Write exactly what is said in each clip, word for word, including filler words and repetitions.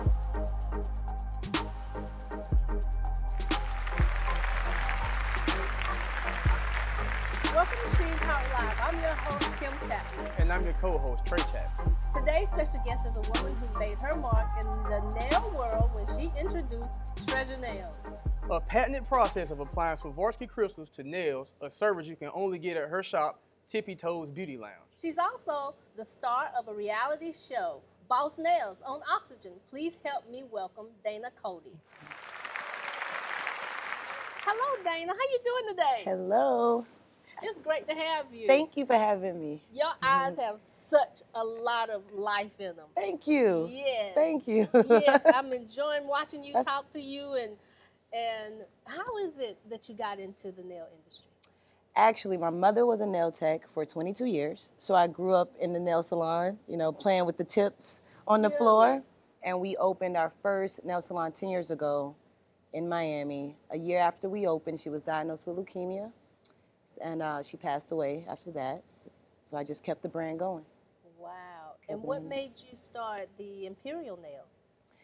Welcome to Sheen Talk Live. I'm your host, Kim Chapman. And I'm your co-host, Trey Chapman. Today's special guest is a woman who made her mark in the nail world when she introduced Treasure Nails. A patented process of applying Swarovski crystals to nails, a service you can only get at her shop, Tippy Toes Beauty Lounge. She's also the star of a reality show, Boss Nails, on Oxygen. Please help me welcome Dana Cody. Hello, Dana. How you doing today? Hello. It's great to have you. Thank you for having me. Your eyes have such a lot of life in them. Thank you. Yes. Thank you. Yes, I'm enjoying watching you That's... talk to you. And and how is it that you got into the nail industry? Actually, my mother was a nail tech for twenty-two years. So I grew up in the nail salon, you know, playing with the tips on the Really? floor. And we opened our first nail salon ten years ago in Miami. A year after we opened, she was diagnosed with leukemia. And uh, she passed away after that. So I just kept the brand going. Wow. And what made you start the Imperial Nails?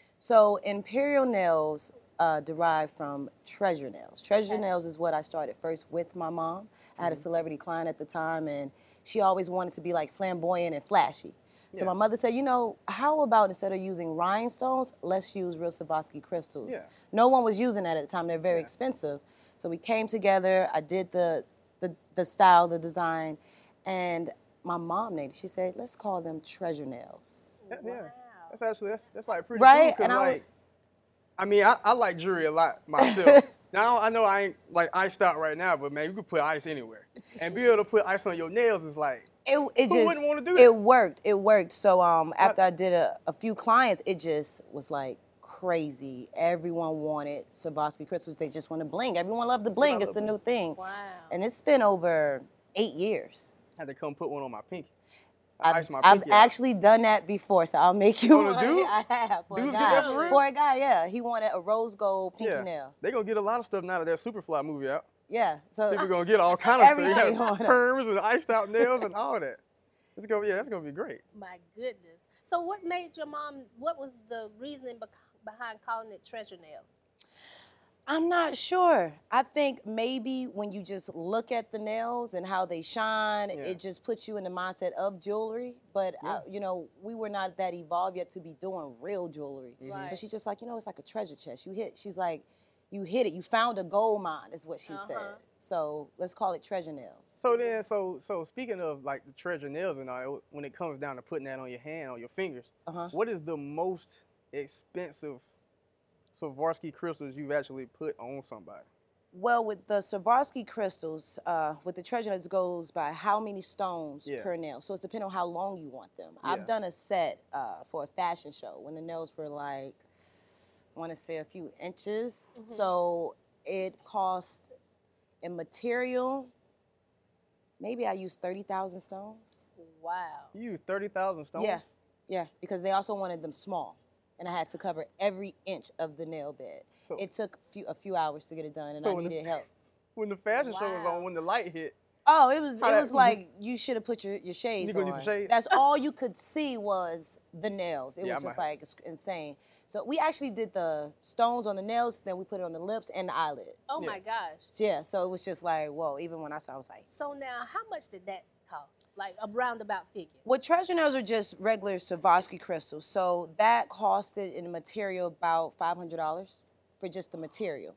So Imperial Nails uh, derived from Treasure Nails. Treasure Okay. Nails is what I started first with my mom. I had a Mhm. celebrity client at the time, and she always wanted to be like flamboyant and flashy. So Yeah. my mother said, you know, how about instead of using rhinestones, let's use real Swarovski crystals. Yeah. No one was using that at the time. They're very Yeah. expensive. So we came together. I did the, the, the style, the design, and my mom named it. She said, let's call them Treasure Nails. Yeah, yeah. Wow. That's actually, that's, that's like pretty Right? cool. 'Cause And I was- like, I mean, I, I like jewelry a lot myself. Now, I know I ain't like iced out right now, but man, you can put ice anywhere. And be able to put ice on your nails is like, It, it who just, wouldn't want to do that? It worked. It worked. So um, after I did a, a few clients, it just was like crazy. Everyone wanted Swarovski crystals. They just want to bling. Everyone loved the bling. love It's the bling. new thing. Wow. And it's been over eight years. I had to come put one on my pinky. I I've, iced my I've pinky out. actually done that before, so I'll make you On a one. dude? I have. For a Dudes get guy. that for real? For a guy, yeah. He wanted a rose gold pinky Yeah. nail. They gonna get a lot of stuff now that that Superfly movie out. Yeah. So People gonna get all kind of stuff. You Everything have on it. perms and iced out nails and all that. It's gonna, yeah, that's gonna be great. My goodness. So what made your mom, what was the reasoning bec- behind calling it Treasure Nails? I'm not sure. I think maybe when you just look at the nails and how they shine, Yeah. it just puts you in the mindset of jewelry. But, Yeah. uh, you know, we were not that evolved yet to be doing real jewelry. Right. So she's just like, you know, it's like a treasure chest. You hit, she's like, you hit it. You found a gold mine is what she Uh-huh. said. So let's call it Treasure Nails. So then, so so speaking of like the treasure nails and all, when it comes down to putting that on your hand, on your fingers, Uh-huh. what is the most expensive Swarovski crystals you've actually put on somebody? Well, with the Swarovski crystals, uh, with the treasure nails, it goes by how many stones Yeah. per nail. So it's depending on how long you want them. Yeah. I've done a set uh, for a fashion show when the nails were like, I want to say a few inches. Mhm. So it cost in material, maybe I used thirty thousand stones. Wow. You use thirty thousand stones? Yeah, yeah, because they also wanted them small. And I had to cover every inch of the nail bed. So, It took a few, a few hours to get it done, and So I when the- needed help. when the fashion show was Wow. on, when the light hit, Oh, it was How it that- was like you should have put your, your shades You gonna need on. some shades? That's all you could see was the nails. It Yeah, was I just might- like it's insane. So we actually did the stones on the nails, then we put it on the lips and the eyelids. Oh Yeah. my gosh. So yeah, so it was just like, whoa, even when I saw it, I was like, So now, how much did that cost? Like a roundabout figure? well, treasure nails are just regular Swarovski crystals. So that costed in the material about five hundred dollars for just the material.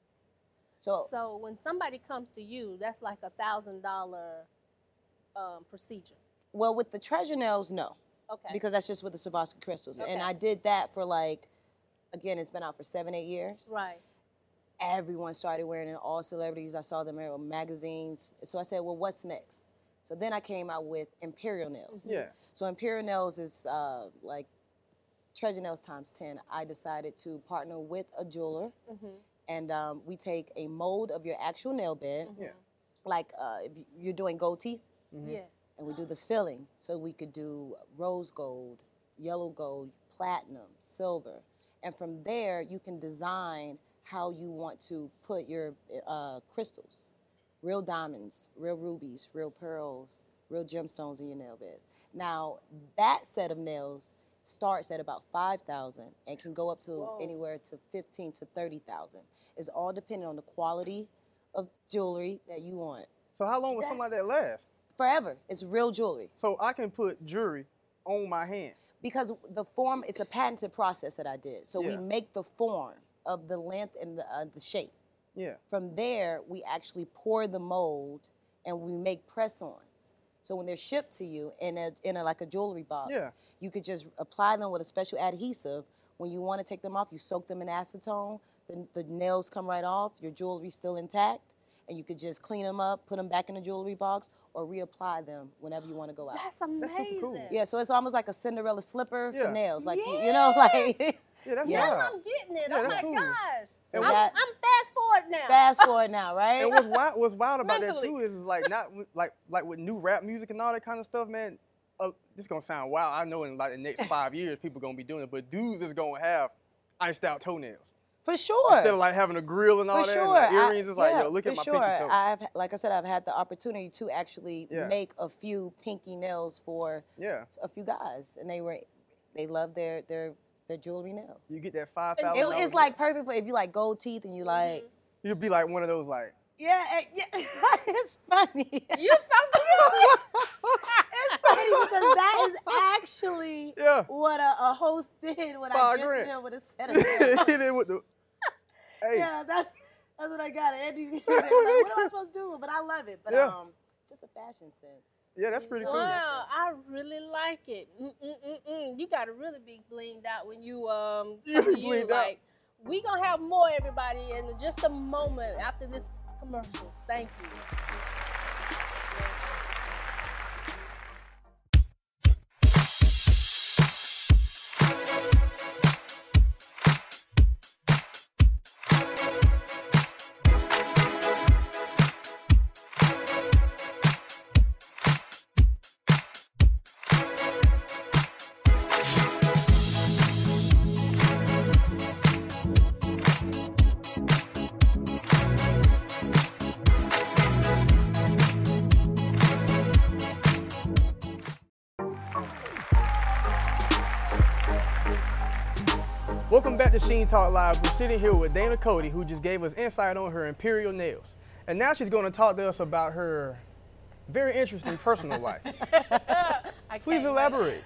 So So when somebody comes to you, that's like a thousand dollar um, procedure. well, with the treasure nails, no. Okay. Because that's just with the Swarovski crystals. And Okay. I did that for like, again, it's been out for seven, eight years. right. Everyone started wearing it, all celebrities. I saw them in magazines. So I said, well, what's next? So then I came out with Imperial Nails. yeah. So Imperial Nails is uh, like Treasure Nails times ten. I decided to partner with a jeweler, Mm-hmm. and um, we take a mold of your actual nail bed, Mm-hmm. Yeah. like uh, if you're doing gold teeth, Mhm. Yes. and we do the filling. So we could do rose gold, yellow gold, platinum, silver. And from there, you can design how you want to put your uh, crystals, real diamonds, real rubies, real pearls, real gemstones in your nail beds. Now, that set of nails starts at about five thousand and can go up to Whoa. anywhere to fifteen to thirty thousand. It's all dependent on the quality of jewelry that you want. So how long would something like that last? Forever. It's real jewelry. So I can put jewelry on my hand. Because the form, it's a patented process that I did. So we Yeah. make the form of the length and the, uh, the shape. Yeah. From there, we actually pour the mold and we make press-ons. So when they're shipped to you in a in a like a jewelry box, Yeah. you could just apply them with a special adhesive. When you want to take them off, you soak them in acetone. The, the nails come right off. Your jewelry's still intact, and you could just clean them up, put them back in the jewelry box, or reapply them whenever you want to go out. That's amazing. super cool. Yeah, so it's almost like a Cinderella slipper Yeah. for nails, like you, you know, like. Yeah, that's Yeah. Now wild. I'm getting it. Yeah, oh that's my cool. gosh. So I'm, that- I'm fast forward now. Fast forward now, right? And what's wild, what's wild about Mentally. that too is like not with- like like with new rap music and all that kind of stuff, man. Uh, this gonna sound wild. I know in like the next five years people gonna be doing it, but dudes is gonna have iced out toenails For sure. instead of like having a grill and all For that. sure. And like earrings I- is like, yeah, yo, look for at my sure. pinky toe. I've, like I said, I've had the opportunity to actually Yeah. make a few pinky nails for Yeah, a few guys, and they were, they love their their their jewelry nail. you get that five It, thousand. it's like perfect for if you like gold teeth and you like. you'd be like one of those like. Yeah, eh, yeah. It's funny. You're so silly. It's funny because that is actually Yeah. what a, a host did when I Five gifted grand. him with a set of nails. Hit it with the. Hey. Yeah, that's that's what I got. Andy, they were like, what am I supposed to do? But I love it. But Yeah. um, just a fashion sense. Yeah, that's pretty cool. Wow, I really like it. Mm-mm-mm-mm. You got to really be blinged out when you um You come to be you. blinged out. Like, we gonna have more, everybody, in just a moment after this commercial. Thank you. Welcome back to Sheen Talk Live. We're sitting here with Dana Cody, who just gave us insight on her imperial nails. And now she's going to talk to us about her very interesting personal life. I Please can't elaborate.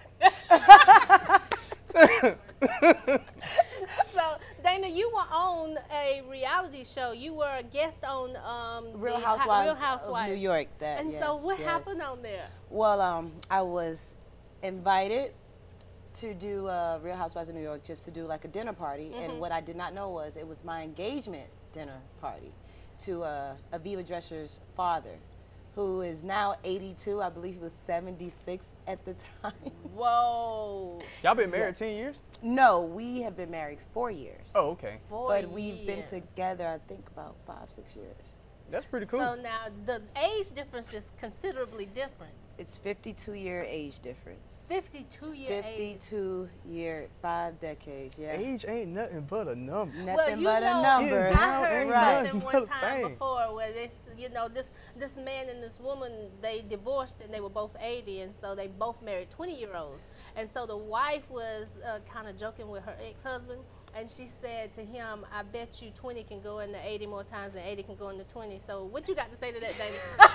wait. So, Dana, you were on a reality show. You were a guest on um, Real the Ho- Housewives, Real Housewives of New York. That And yes, so, what yes. happened on there? Well, um, I was invited to do uh, Real Housewives of New York, just to do like a dinner party. Mm-hmm. And what I did not know was it was my engagement dinner party to uh, Aviva Drescher's father, who is now eighty-two. I believe he was seventy-six at the time. Whoa. Y'all been married ten years? No, we have been married four years. Oh, okay. Four But we've been years. together, I think, about five, six years. That's pretty cool. So now the age difference is considerably different. It's fifty-two year age difference. fifty-two year age. fifty-two year, five decades, yeah. Age ain't nothing but a number. Nothing Well, you but know, a number. Getting I down heard ain't Right. something nothing one but a time thing. before where this, you know, this this man and this woman, they divorced and they were both eighty, and so they both married twenty year olds. And so the wife was uh, kind of joking with her ex husband, and she said to him, "I bet you twenty can go into eighty more times than eighty can go into twenty." So what you got to say to that, Dana?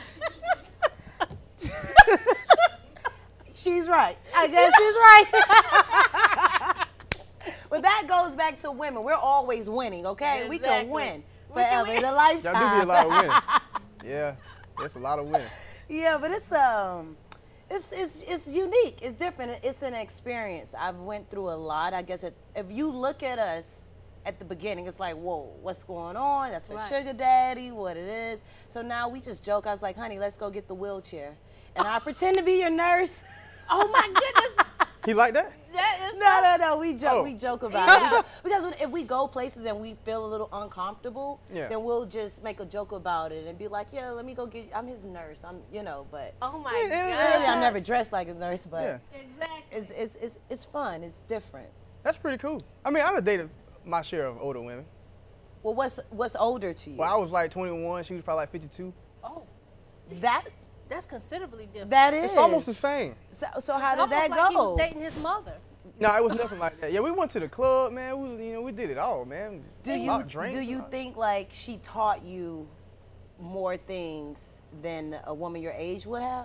She's right. I guess she's right. But that goes back to women. We're always winning, okay? We can Exactly. win We can forever, win. the Y'all lifetime. do be a lot of winning. Yeah, that's a lot of winning. Yeah, but it's um, it's it's it's unique. It's different. It's an experience. I've went through a lot. I guess it, if you look at us at the beginning, it's like, whoa, what's going on? That's her Right. sugar daddy, what it is. So now we just joke. I was like, honey, let's go get the wheelchair, and I pretend to be your nurse. Oh my goodness. He like that? That is No, no, no. We joke. Oh. We joke about Yeah. it. We go- because when- if we go places and we feel a little uncomfortable, Yeah. then we'll just make a joke about it and be like, "Yeah, let me go get. I'm his nurse. I'm, you know." But Oh my Yeah, yeah, god. really, I'm never dressed like a nurse. But Yeah. Exactly. it's, it's it's it's fun. It's different. That's pretty cool. I mean, I've dated my share of older women. Well, what's what's older to you? Well, I was like twenty-one. She was probably like fifty-two. Oh, That that's considerably different. that is. It's almost the same. So, so how did Almost that like he was go? dating his mother. No, it was nothing like that. Yeah, we went to the club, man. We, you know, we did it all, man. Do you Bought drinks do and you all. think like she taught you more things than a woman your age would have?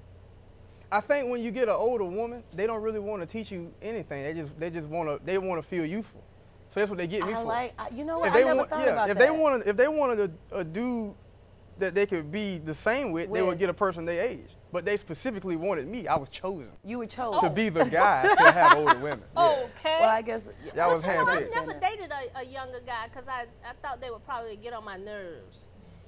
I think when you get an older woman, they don't really want to teach you anything. They just they just want to they want to feel youthful. So that's what they get me I for. like I- you know what If I they never want, thought yeah, about if that. they wanted if they wanted a, a dude that they could be the same with, they would With. get a person their age. But they specifically wanted me. I was chosen You were chosen. to be the guy to have older women. Yeah. Okay. Well, I guess That was But you know, I've handpicked. never dated a, a younger guy because I, I thought they would probably get on my nerves.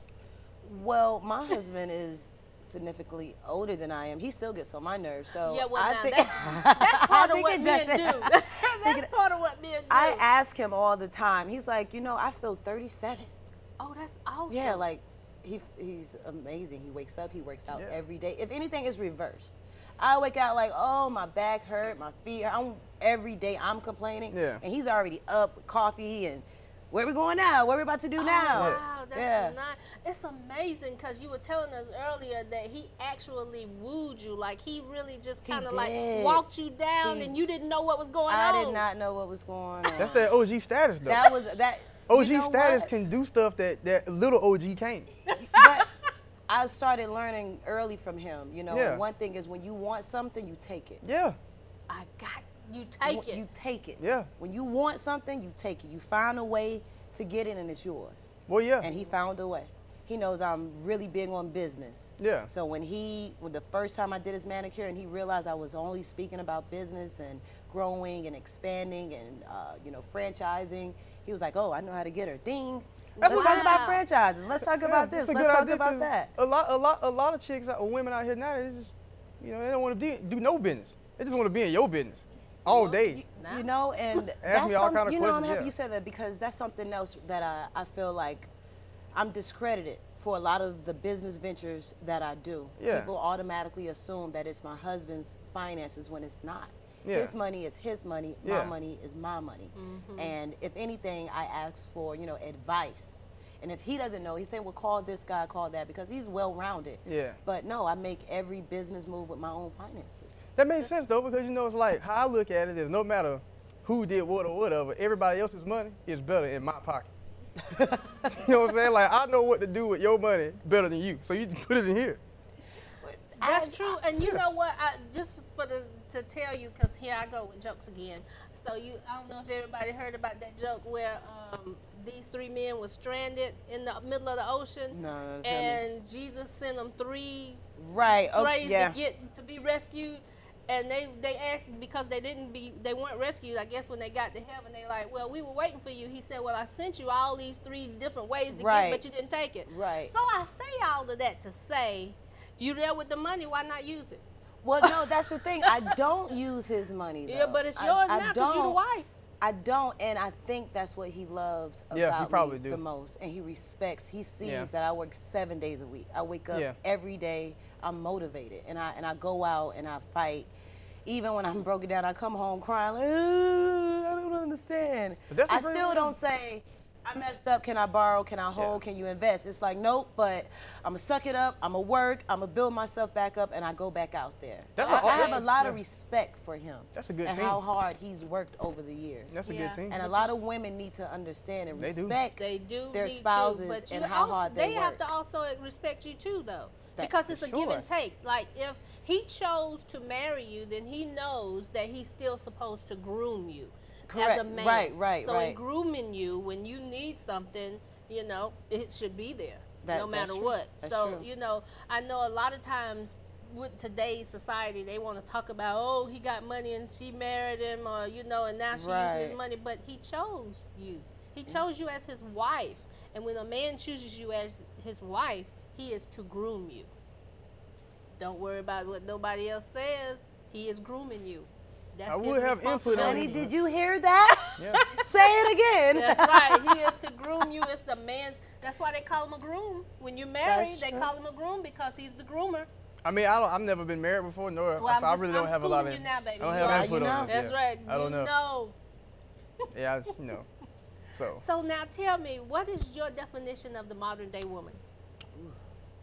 Well, my husband is significantly older than I am. He still gets on my nerves. So Yeah, well, I now think that's, that's part I of think what it men does- do. That's it- part of what men do. I ask him all the time. He's like, you know, I feel thirty-seven. Oh, that's awesome. Yeah, like he he's amazing. He wakes up, he works out Yeah. every day. If anything is reversed, I wake out like, oh, my back hurt, my feet hurt. I'm, every day I'm complaining. Yeah. And he's already up with coffee and where we going now? What we about to do Oh, now? wow, that's Yeah. nice. It's amazing because you were telling us earlier that he actually wooed you. Like he really just He kind of like did. walked you down, He- and you didn't know what was going I on. did not know what was going on. That's that O G status though. That was that. O G you know status what? can do stuff that, that little O G can't. But I started learning early from him. You know, Yeah. and one thing is when you want something, you take it. Yeah, I got you. Take you, it. You take it. yeah. When you want something, you take it. You find a way to get it, and it's yours. Well, yeah. And he found a way. He knows I'm really big on business. Yeah. So when he, when the first time I did his manicure, and he realized I was only speaking about business and growing and expanding and uh, you know franchising, he was like, "Oh, I know how to get her." Ding. That's Let's what- talk about Wow. franchises. Let's talk Yeah, about it's this. a Let's good talk idea about 'cause that. A lot, a lot, a lot of chicks or women out here now, they just, you know, they don't want to do, do no business. They just want to be in your business all Well, day. You, Nah. you know, and Ask that's me all some- kind of you know, I'm questions, happy yeah. you said that because that's something else that I, I feel like I'm discredited for a lot of the business ventures that I do. Yeah. People automatically assume that it's my husband's finances when it's not. Yeah. His money is his money, my Yeah. money is my money. And if anything, I ask for, you know, advice. And if he doesn't know, he's saying, well, call this guy, call that, because he's well-rounded. Yeah. But no, I make every business move with my own finances. That makes sense though, because you know, it's like how I look at it is no matter who did what or whatever, everybody else's money is better in my pocket. You know what I'm saying? Like I know what to do with your money better than you, so you can put it in here. That's I- true, and you know what? I just for the to tell you, because here I go with jokes again. So you, I don't know if everybody heard about that joke where um, these three men were stranded in the middle of the ocean, No, no, tell me. and Jesus sent them three Right. Okay. rays Yeah. to get to be rescued. And they, they asked because they didn't be they weren't rescued. I guess when they got to heaven, they like, well, we were waiting for you. He said, well, I sent you all these three different ways to Right. get, but you didn't take it. Right. So I say all of that to say, you there with the money, why not use it? Well, no, that's the thing. I don't use his money. Yeah, though. but it's I- yours I now because you're the don't. wife. I don't, and I think that's what he loves about Yeah, he probably me do. the most. And he respects. He sees Yeah. that I work seven days a week. I wake up Yeah. every day. I'm motivated, and I and I go out and I fight. Even when I'm broken down, I come home crying like, "Ugh, I don't understand. But that's I a great still way. don't say, I messed up. Can I borrow? Can I hold? Yeah. Can you invest? It's like, nope. But I'm gonna suck it up. I'm gonna work. I'm gonna build myself back up, and I go back out there. That's I, a- I have a lot of yeah. respect for him. That's a good and team. how hard he's worked over the years. That's a Yeah. good team. and a But lot you- of women need to understand and They do. respect They do their need spouses to, but you and how also, hard they, have work. to also respect you too, though, That- because it's for a give and sure. take. Like if he chose to marry you, then he knows that he's still supposed to groom you as Correct. a man. Right, right, So in right. grooming you, when you need something, you know, it should be there, That- no that's matter true. what. That's so true. you know, I know a lot of times with today's society, they want to talk about, oh, he got money and she married him, or you know, and now she's using his Right. money. But he chose you. He chose you as his wife. And when a man chooses you as his wife, he is to groom you. Don't worry about what nobody else says. He is grooming you. That's I his would have input on responsibility. Honey, did you hear that? Yeah. Say it again. That's right. He is to groom you. It's the man's. That's why they call him a groom. When you're married, That's they true. call him a groom because he's the groomer. I mean, I don't. I've never been married before, nor Well, I'm so I just- really I'm don't have a lot of. schooling you now, baby. I don't You have are- input you on know. it. That's yeah. right. I don't you know. know. Yeah, I just, you know. So So now tell me, what is your definition of the modern day woman?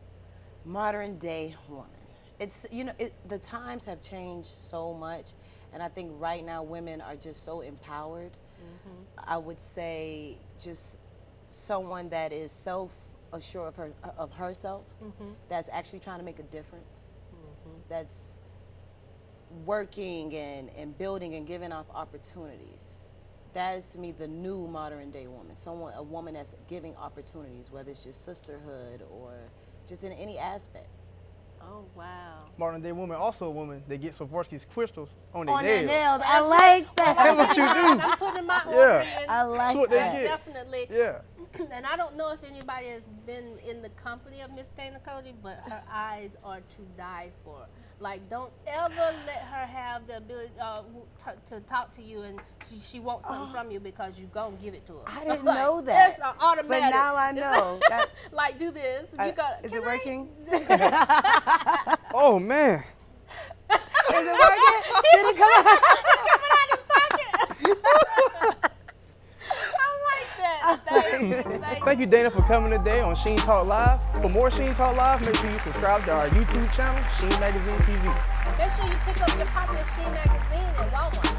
Modern day woman. It's, you know, it, the times have changed so much. And I think right now women are just so empowered. Mm-hmm. I would say just someone that is self-assured of her of herself, mm-hmm. that's actually trying to make a difference, mm-hmm. that's working and, and building and giving off opportunities. That is to me the new modern day woman. Someone, a woman that's giving opportunities, whether it's just sisterhood or just in any aspect. Oh, wow. Modern day woman, also a woman that gets Swarovski's crystals on their On nails. their nails. I like that. That's what you do. I'm putting my Yeah. order in. I like That's what they that. get. Definitely. Yeah. And I don't know if anybody has been in the company of Miss Dana Cody, but her eyes are to die for. Like, don't ever let her have the ability uh, t- to talk to you and she, she wants something Oh. from you because you gonna give it to her. I didn't Like, know that. It's uh, automatic. But now I It's know. That, like, do this. I- You got, is can it I- working? Oh, man. Is it working? Did it come out? Coming out his pocket. I like that. Thank you. Thank you. Thank you, Dana, for coming today on Sheen Talk Live. For more Sheen Talk Live, make sure you subscribe to our YouTube channel, Sheen Magazine T V. Make sure you pick up your copy of Sheen Magazine at Walmart.